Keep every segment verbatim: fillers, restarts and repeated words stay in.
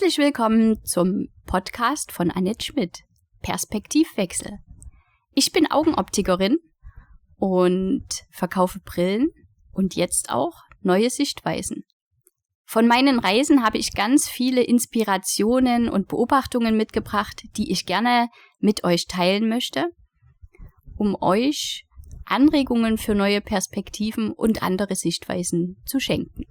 Herzlich willkommen zum Podcast von Annette Schmidt, Perspektivwechsel. Ich bin Augenoptikerin und verkaufe Brillen und jetzt auch neue Sichtweisen. Von meinen Reisen habe ich ganz viele Inspirationen und Beobachtungen mitgebracht, die ich gerne mit euch teilen möchte, um euch Anregungen für neue Perspektiven und andere Sichtweisen zu schenken.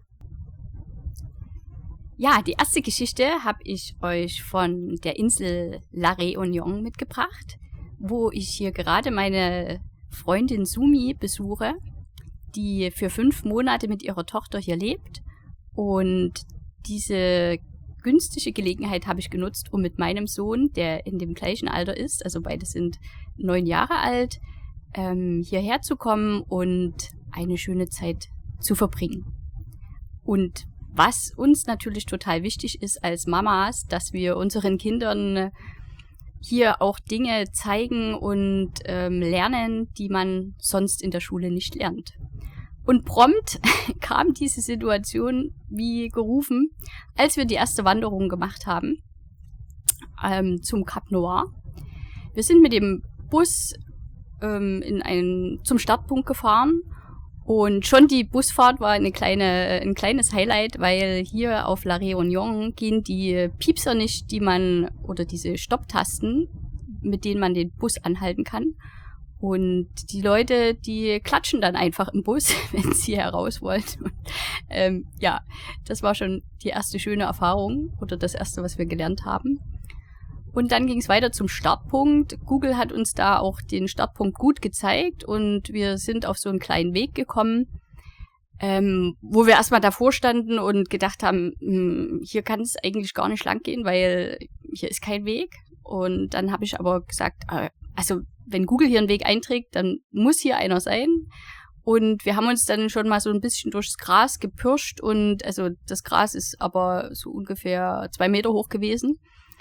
Ja, die erste Geschichte habe ich euch von der Insel La Réunion mitgebracht, wo ich hier gerade meine Freundin Sumi besuche, die für fünf Monate mit ihrer Tochter hier lebt. Und diese günstige Gelegenheit habe ich genutzt, um mit meinem Sohn, der in dem gleichen Alter ist, also beide sind neun Jahre alt, ähm, hierher zu kommen und eine schöne Zeit zu verbringen. Und was uns natürlich total wichtig ist als Mamas, dass wir unseren Kindern hier auch Dinge zeigen und ähm, lernen, die man sonst in der Schule nicht lernt. Und prompt kam diese Situation wie gerufen, als wir die erste Wanderung gemacht haben ähm, zum Cap Noir. Wir sind mit dem Bus ähm, in einen, zum Startpunkt gefahren. Und schon die Busfahrt war eine kleine, ein kleines Highlight, weil hier auf La Réunion gehen die Piepser nicht, die man, oder diese Stopptasten, mit denen man den Bus anhalten kann. Und die Leute, die klatschen dann einfach im Bus, wenn sie heraus wollen. Und, ähm, ja, das war schon die erste schöne Erfahrung oder das erste, was wir gelernt haben. Und dann ging es weiter zum Startpunkt. Google hat uns da auch den Startpunkt gut gezeigt und wir sind auf so einen kleinen Weg gekommen, ähm, wo wir erstmal davor standen und gedacht haben, hm, hier kann es eigentlich gar nicht lang gehen, weil hier ist kein Weg. Und dann habe ich aber gesagt, äh, also wenn Google hier einen Weg einträgt, dann muss hier einer sein. Und wir haben uns dann schon mal so ein bisschen durchs Gras gepirscht und also das Gras ist aber so ungefähr zwei Meter hoch gewesen.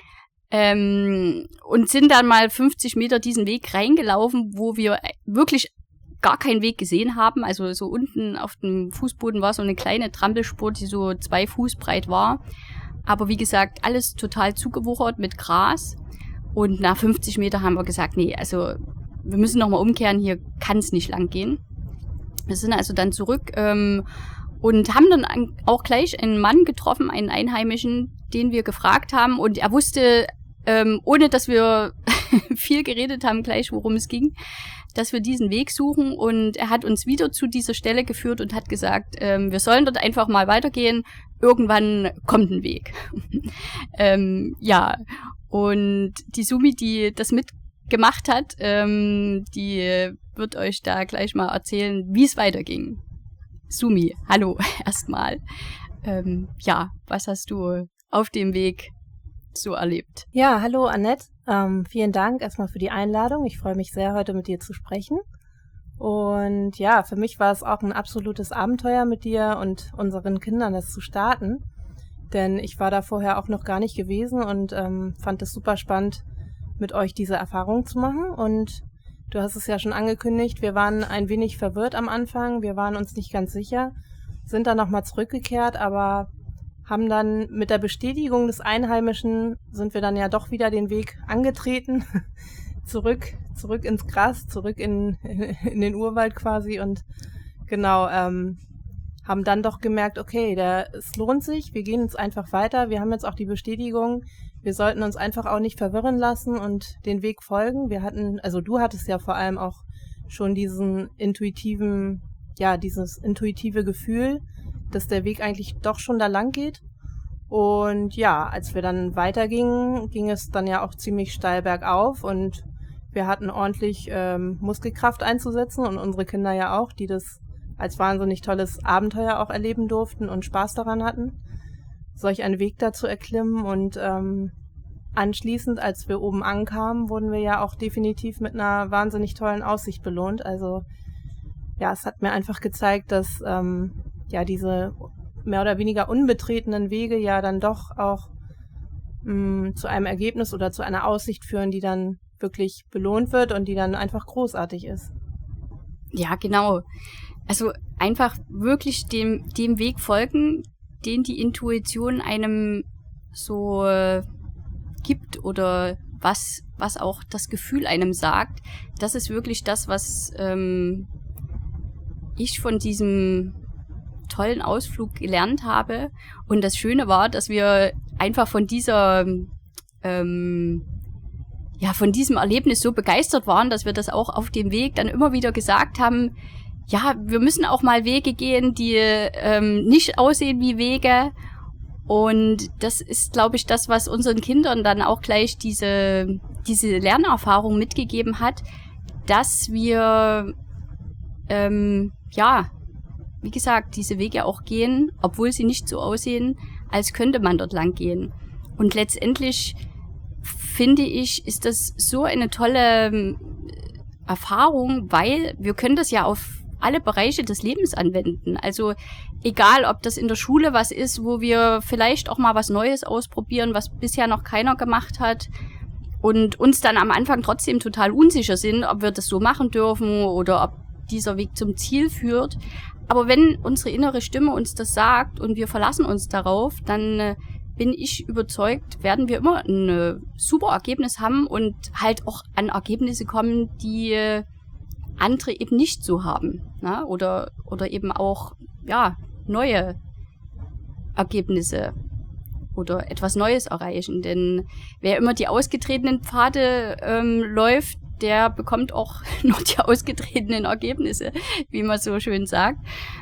Ähm, und sind dann mal fünfzig Meter diesen Weg reingelaufen, wo wir wirklich gar keinen Weg gesehen haben. Also so unten auf dem Fußboden war so eine kleine Trampelspur, die so zwei Fuß breit war. Aber wie gesagt, alles total zugewuchert mit Gras. Und nach fünfzig Meter haben wir gesagt, nee, also wir müssen nochmal umkehren, hier kann es nicht lang gehen. Wir sind also dann zurück ähm, und haben dann auch gleich einen Mann getroffen, einen Einheimischen, den wir gefragt haben. Und er wusste, ähm, ohne dass wir viel geredet haben, gleich worum es ging, dass wir diesen Weg suchen. Und er hat uns wieder zu dieser Stelle geführt und hat gesagt, ähm, wir sollen dort einfach mal weitergehen. Irgendwann kommt ein Weg. ähm, ja, und die Sumi, die das mitgemacht hat, ähm, die wird euch da gleich mal erzählen, wie es weiterging. Sumi, hallo erstmal. Ähm, ja, was hast du auf dem Weg so erlebt? Ja, hallo Annette. Ähm, vielen Dank erstmal für die Einladung. Ich freue mich sehr, heute mit dir zu sprechen. Und ja, für mich war es auch ein absolutes Abenteuer mit dir und unseren Kindern, das zu starten. Denn ich war da vorher auch noch gar nicht gewesen und ähm, fand es super spannend, mit euch diese Erfahrung zu machen. Und du hast es ja schon angekündigt, wir waren ein wenig verwirrt am Anfang. Wir waren uns nicht ganz sicher, sind dann nochmal zurückgekehrt, aber haben dann mit der Bestätigung des Einheimischen sind wir dann ja doch wieder den Weg angetreten, zurück, zurück ins Gras, zurück in, in den Urwald quasi und genau, ähm, haben dann doch gemerkt, okay, der, es lohnt sich, wir gehen jetzt einfach weiter, wir haben jetzt auch die Bestätigung, wir sollten uns einfach auch nicht verwirren lassen und den Weg folgen. Wir hatten, also du hattest ja vor allem auch schon diesen intuitiven, ja, dieses intuitive Gefühl, dass der Weg eigentlich doch schon da lang geht. Und ja, als wir dann weitergingen, ging es dann ja auch ziemlich steil bergauf und wir hatten ordentlich ähm, Muskelkraft einzusetzen und unsere Kinder ja auch, die das als wahnsinnig tolles Abenteuer auch erleben durften und Spaß daran hatten, solch einen Weg da zu erklimmen. Und ähm, anschließend, als wir oben ankamen, wurden wir ja auch definitiv mit einer wahnsinnig tollen Aussicht belohnt. Also ja, es hat mir einfach gezeigt, dass ähm, ja diese mehr oder weniger unbetretenen Wege ja dann doch auch mh, zu einem Ergebnis oder zu einer Aussicht führen, die dann wirklich belohnt wird und die dann einfach großartig ist. Ja, genau. Also einfach wirklich dem, dem Weg folgen, den die Intuition einem so äh, gibt oder was, was auch das Gefühl einem sagt, das ist wirklich das, was ähm, ich von diesem tollen Ausflug gelernt habe. Und das Schöne war, dass wir einfach von dieser, ähm, ja, von diesem Erlebnis so begeistert waren, dass wir das auch auf dem Weg dann immer wieder gesagt haben, ja, wir müssen auch mal Wege gehen, die ähm, nicht aussehen wie Wege. Und das ist, glaube ich, das, was unseren Kindern dann auch gleich diese, diese Lernerfahrung mitgegeben hat, dass wir, ähm, ja, wie gesagt, diese Wege auch gehen, obwohl sie nicht so aussehen, als könnte man dort lang gehen. Und letztendlich, finde ich, ist das so eine tolle Erfahrung, weil wir können das ja auf alle Bereiche des Lebens anwenden. Also egal, ob das in der Schule was ist, wo wir vielleicht auch mal was Neues ausprobieren, was bisher noch keiner gemacht hat und uns dann am Anfang trotzdem total unsicher sind, ob wir das so machen dürfen oder ob dieser Weg zum Ziel führt. Aber wenn unsere innere Stimme uns das sagt und wir verlassen uns darauf, dann äh, bin ich überzeugt, werden wir immer ein äh, super Ergebnis haben und halt auch an Ergebnisse kommen, die äh, andere eben nicht so haben, ne? Oder oder eben auch ja neue Ergebnisse oder etwas Neues erreichen. Denn wer immer die ausgetretenen Pfade ähm, läuft, der bekommt auch noch die ausgetretenen Ergebnisse, wie man so schön sagt.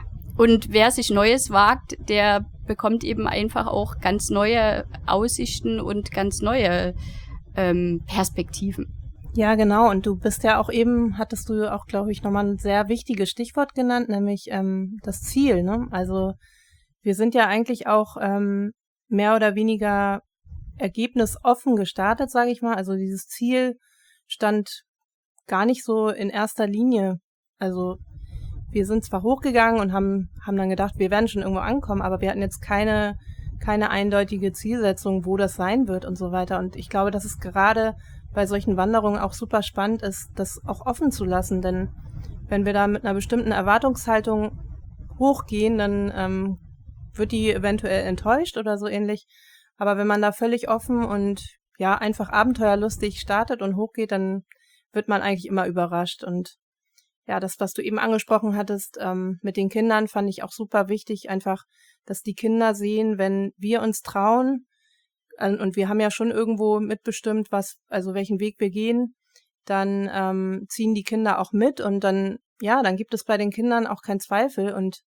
Und wer sich Neues wagt, der bekommt eben einfach auch ganz neue Aussichten und ganz neue ähm, Perspektiven. Ja, genau. Und du bist ja auch eben, hattest du auch, glaube ich, nochmal ein sehr wichtiges Stichwort genannt, nämlich ähm, das Ziel. Ne? Also wir sind ja eigentlich auch ähm, mehr oder weniger ergebnisoffen gestartet, sage ich mal. Also dieses Ziel stand gar nicht so in erster Linie. Also wir sind zwar hochgegangen und haben haben dann gedacht, wir werden schon irgendwo ankommen, aber wir hatten jetzt keine keine eindeutige Zielsetzung, wo das sein wird und so weiter. Und ich glaube, dass es gerade bei solchen Wanderungen auch super spannend ist, das auch offen zu lassen. Denn wenn wir da mit einer bestimmten Erwartungshaltung hochgehen, dann ähm, wird die eventuell enttäuscht oder so ähnlich. Aber wenn man da völlig offen und ja einfach abenteuerlustig startet und hochgeht, dann wird man eigentlich immer überrascht. Und ja, das, was du eben angesprochen hattest ähm, mit den Kindern, fand ich auch super wichtig, einfach, dass die Kinder sehen, wenn wir uns trauen, äh, und wir haben ja schon irgendwo mitbestimmt, was, also welchen Weg wir gehen, dann ähm, ziehen die Kinder auch mit und dann, ja, dann gibt es bei den Kindern auch keinen Zweifel. Und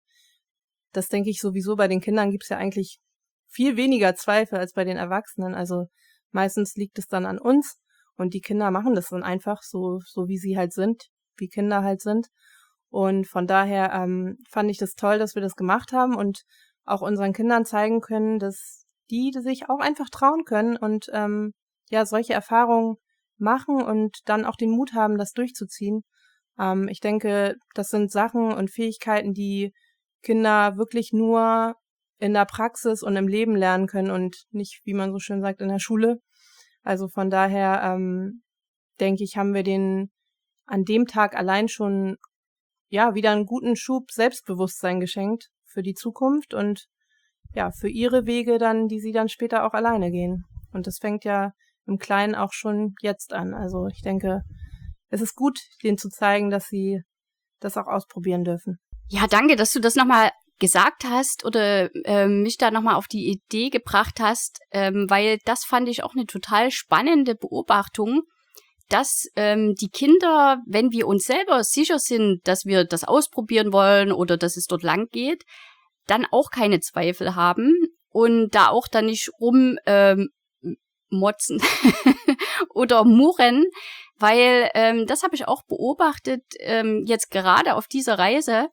das denke ich sowieso, bei den Kindern gibt es ja eigentlich viel weniger Zweifel als bei den Erwachsenen. Also meistens liegt es dann an uns. Und die Kinder machen das dann einfach so, so wie sie halt sind, wie Kinder halt sind. Und von daher ähm, fand ich das toll, dass wir das gemacht haben und auch unseren Kindern zeigen können, dass die sich auch einfach trauen können und ähm, ja solche Erfahrungen machen und dann auch den Mut haben, das durchzuziehen. Ähm, ich denke, das sind Sachen und Fähigkeiten, die Kinder wirklich nur in der Praxis und im Leben lernen können und nicht, wie man so schön sagt, in der Schule. Also von daher ähm, denke ich, haben wir den an dem Tag allein schon ja wieder einen guten Schub Selbstbewusstsein geschenkt für die Zukunft und ja für ihre Wege dann, die sie dann später auch alleine gehen. Und das fängt ja im Kleinen auch schon jetzt an. Also ich denke, es ist gut, denen zu zeigen, dass sie das auch ausprobieren dürfen. Ja, danke, dass du das nochmal gesagt hast oder ähm, mich da nochmal auf die Idee gebracht hast, ähm, weil das fand ich auch eine total spannende Beobachtung, dass ähm, die Kinder, wenn wir uns selber sicher sind, dass wir das ausprobieren wollen oder dass es dort lang geht, dann auch keine Zweifel haben und da auch dann nicht rum ähm, motzen oder murren, weil ähm, das habe ich auch beobachtet, ähm, jetzt gerade auf dieser Reise,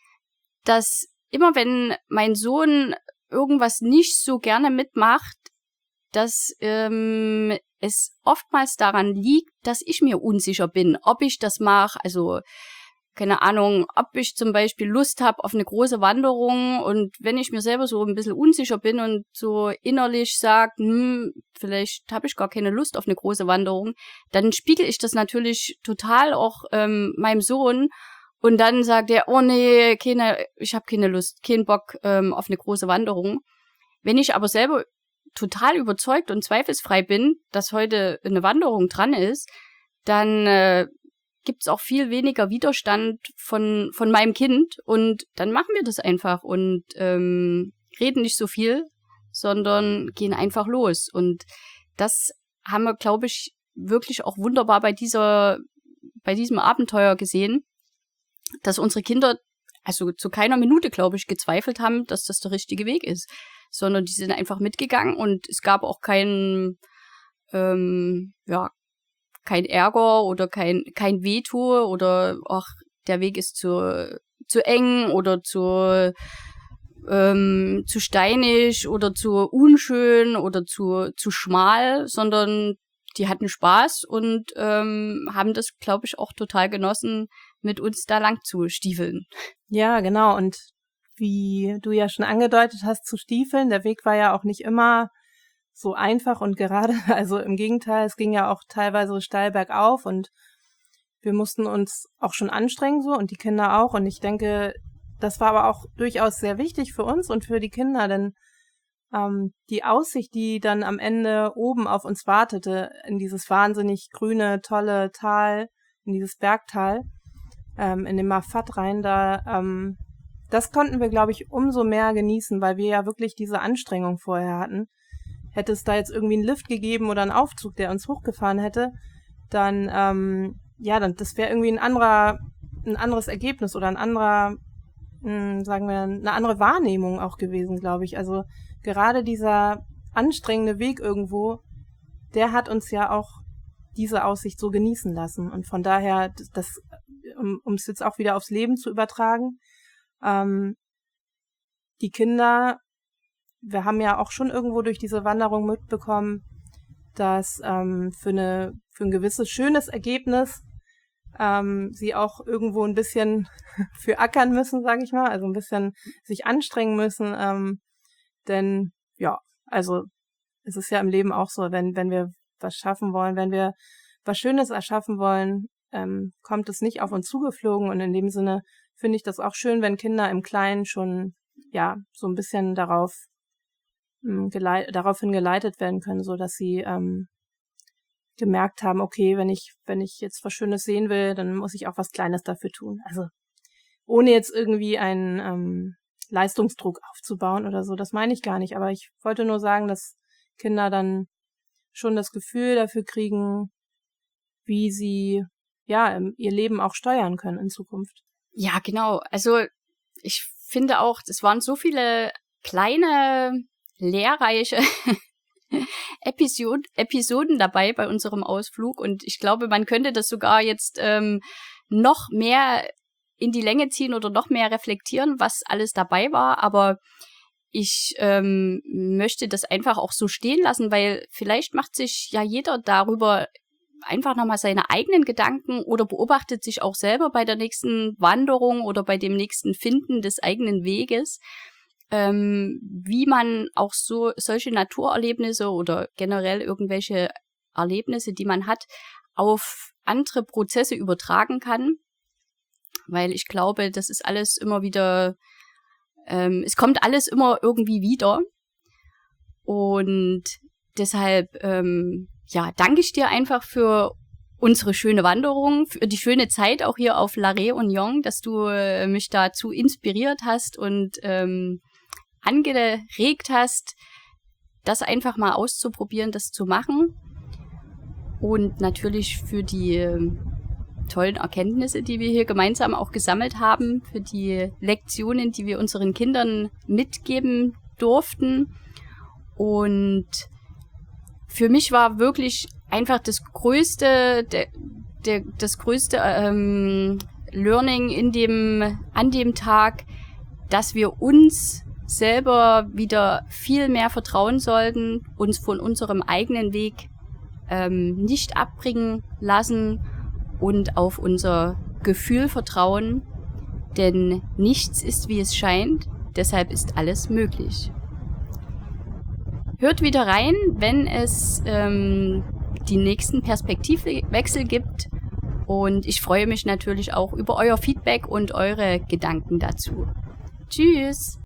dass immer wenn mein Sohn irgendwas nicht so gerne mitmacht, dass ähm, es oftmals daran liegt, dass ich mir unsicher bin, ob ich das mache, also keine Ahnung, ob ich zum Beispiel Lust habe auf eine große Wanderung und wenn ich mir selber so ein bisschen unsicher bin und so innerlich sage, hm, vielleicht habe ich gar keine Lust auf eine große Wanderung, dann spiegel ich das natürlich total auch ähm, meinem Sohn und dann sagt er, oh nee, keine, ich habe keine Lust, keinen Bock ähm, auf eine große Wanderung. Wenn ich aber selber total überzeugt und zweifelsfrei bin, dass heute eine Wanderung dran ist, dann äh, gibt's auch viel weniger Widerstand von von meinem Kind und dann machen wir das einfach und ähm, reden nicht so viel, sondern gehen einfach los. Und das haben wir, glaube ich, wirklich auch wunderbar bei dieser bei diesem Abenteuer gesehen, dass unsere Kinder also zu keiner Minute, glaube ich, gezweifelt haben, dass das der richtige Weg ist, sondern die sind einfach mitgegangen und es gab auch keinen, ähm, ja, kein Ärger oder kein kein Veto oder ach, der Weg ist zu zu eng oder zu ähm, zu steinig oder zu unschön oder zu zu schmal, sondern die hatten Spaß und ähm, haben das, glaube ich, auch total genossen, mit uns da lang zu stiefeln. Ja, genau. Und wie du ja schon angedeutet hast, zu stiefeln, der Weg war ja auch nicht immer so einfach und gerade. Also im Gegenteil, es ging ja auch teilweise steil bergauf und wir mussten uns auch schon anstrengen so und die Kinder auch. Und ich denke, das war aber auch durchaus sehr wichtig für uns und für die Kinder, denn ähm, die Aussicht, die dann am Ende oben auf uns wartete, in dieses wahnsinnig grüne, tolle Tal, in dieses Bergtal, ähm, in den Mafat rein, da, ähm, das konnten wir, glaube ich, umso mehr genießen, weil wir ja wirklich diese Anstrengung vorher hatten. Hätte es da jetzt irgendwie einen Lift gegeben oder einen Aufzug, der uns hochgefahren hätte, dann, ähm, ja, dann, das wäre irgendwie ein anderer, ein anderes Ergebnis oder ein anderer, mh, sagen wir, eine andere Wahrnehmung auch gewesen, glaube ich. Also gerade dieser anstrengende Weg irgendwo, der hat uns ja auch diese Aussicht so genießen lassen. Und von daher, das, um um es jetzt auch wieder aufs Leben zu übertragen, ähm, die Kinder, wir haben ja auch schon irgendwo durch diese Wanderung mitbekommen, dass ähm, für eine für ein gewisses schönes Ergebnis ähm, sie auch irgendwo ein bisschen für ackern müssen, sage ich mal, also ein bisschen sich anstrengen müssen, ähm, denn ja, also es ist ja im Leben auch so, wenn wenn wir was schaffen wollen, wenn wir was Schönes erschaffen wollen, ähm, kommt es nicht auf uns zugeflogen und in dem Sinne finde ich das auch schön, wenn Kinder im Kleinen schon ja so ein bisschen darauf geleit- daraufhin geleitet werden können, so dass sie ähm, gemerkt haben, okay, wenn ich wenn ich jetzt was Schönes sehen will, dann muss ich auch was Kleines dafür tun. Also ohne jetzt irgendwie einen ähm, Leistungsdruck aufzubauen oder so, das meine ich gar nicht. Aber ich wollte nur sagen, dass Kinder dann schon das Gefühl dafür kriegen, wie sie ja ihr Leben auch steuern können in Zukunft. Ja, genau. Also ich finde auch, es waren so viele kleine, lehrreiche Episod- Episoden dabei bei unserem Ausflug und ich glaube, man könnte das sogar jetzt ähm, noch mehr in die Länge ziehen oder noch mehr reflektieren, was alles dabei war, aber ich ähm, möchte das einfach auch so stehen lassen, weil vielleicht macht sich ja jeder darüber einfach nochmal seine eigenen Gedanken oder beobachtet sich auch selber bei der nächsten Wanderung oder bei dem nächsten Finden des eigenen Weges, ähm, wie man auch so solche Naturerlebnisse oder generell irgendwelche Erlebnisse, die man hat, auf andere Prozesse übertragen kann. Weil ich glaube, das ist alles immer wieder, ähm, es kommt alles immer irgendwie wieder. Und deshalb, ähm, ja, danke ich dir einfach für unsere schöne Wanderung, für die schöne Zeit auch hier auf La Réunion, dass du äh, mich dazu inspiriert hast und ähm, angeregt hast, das einfach mal auszuprobieren, das zu machen. Und natürlich für die äh, tollen Erkenntnisse, die wir hier gemeinsam auch gesammelt haben, für die Lektionen, die wir unseren Kindern mitgeben durften. Und für mich war wirklich einfach das größte, der, der, das größte ähm, Learning in dem, an dem Tag, dass wir uns selber wieder viel mehr vertrauen sollten, uns von unserem eigenen Weg ähm, nicht abbringen lassen und auf unser Gefühl vertrauen, denn nichts ist, wie es scheint, deshalb ist alles möglich. Hört wieder rein, wenn es ähm, die nächsten Perspektivwechsel gibt und ich freue mich natürlich auch über euer Feedback und eure Gedanken dazu. Tschüss!